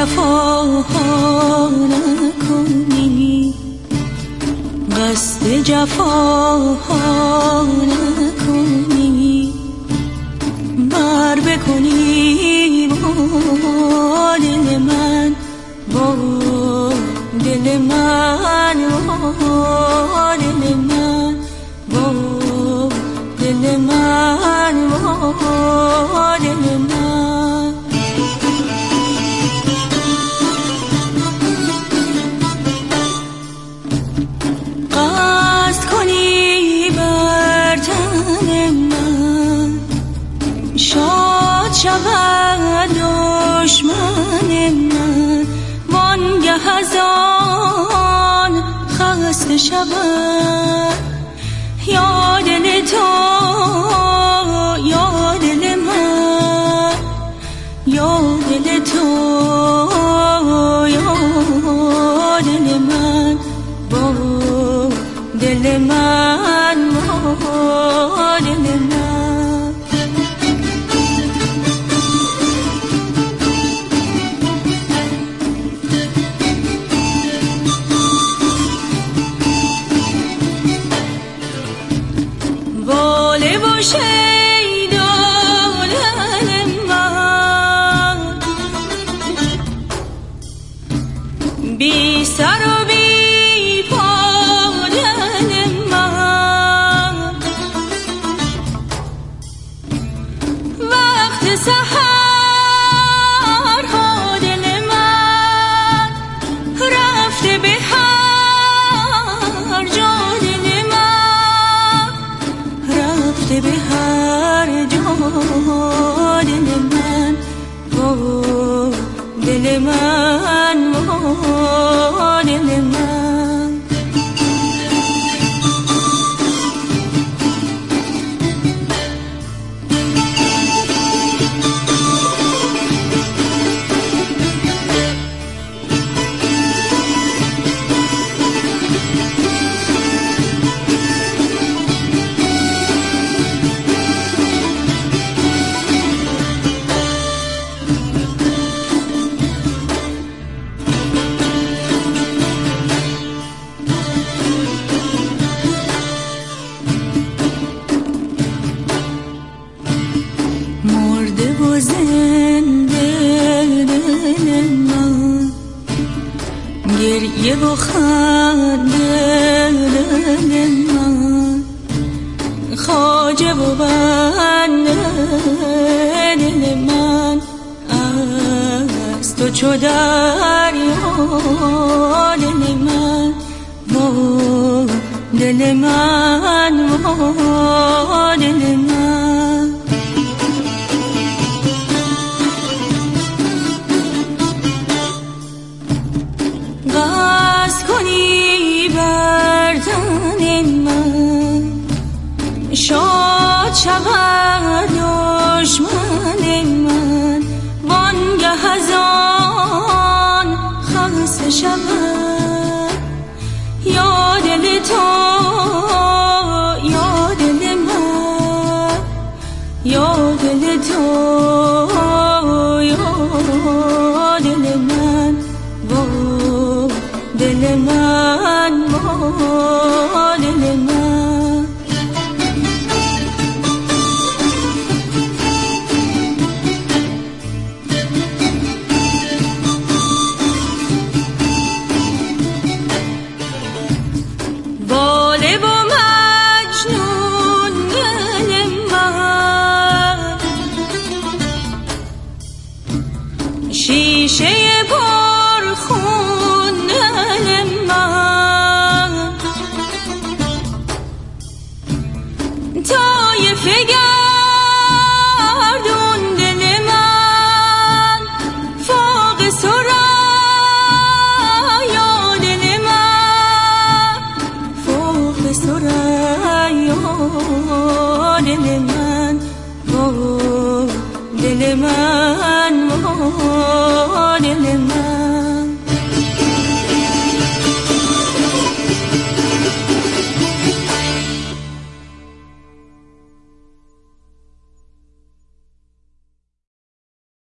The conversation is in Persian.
جفاها نکنی، قصد جفاها نکنی، بر بکنی با دل من، با دل من، با دل من، با دل من، با دل من. قصد کنی بر تن من، شاد شود دشمن من، وانگه از آن خسته شود یا دل تو، یا دل من، یا دل تو، یا دل من، با دل من، با دل من. واله و شیدا دل من، بی سر و بی پا دل من، وقت سحر ها دل من، رفته به هر جا دل من، رفته به هر جا دل من، با دل من، با دل من. مرده و زنده دل من، گریه و خنده دل من، خواجه و بنده دل من، از تو چو دریا دل من، با دل من، با دل من. قصد کنی بر تن من، شاد شود دشمن من، وانگه از آن خسته شود یا دل تو، یا دل من، یا دل تو، یا دل من، با دل من، با دل من. واله و مجنون دل من، شیشه پرخون دل من، طایفه گردون دل من، فوق ثریا دل من، فوق ثریا دل من، با دل من، با دل من.